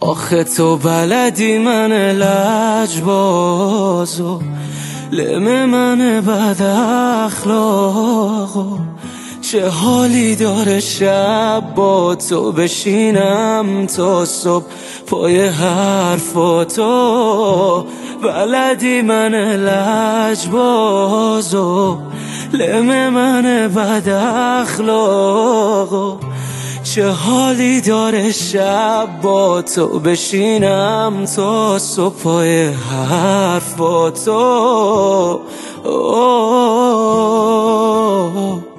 آخه تو بلدی من لجبازو، لم من بد اخلاقو. چه حالی داره شب با تو بشینم تا صبح پای حرفاتو. بلدی من لجبازو، لم من بد اخلاقو. چه حالی داره شب با تو بشینم تا صبح پای حرفاتو.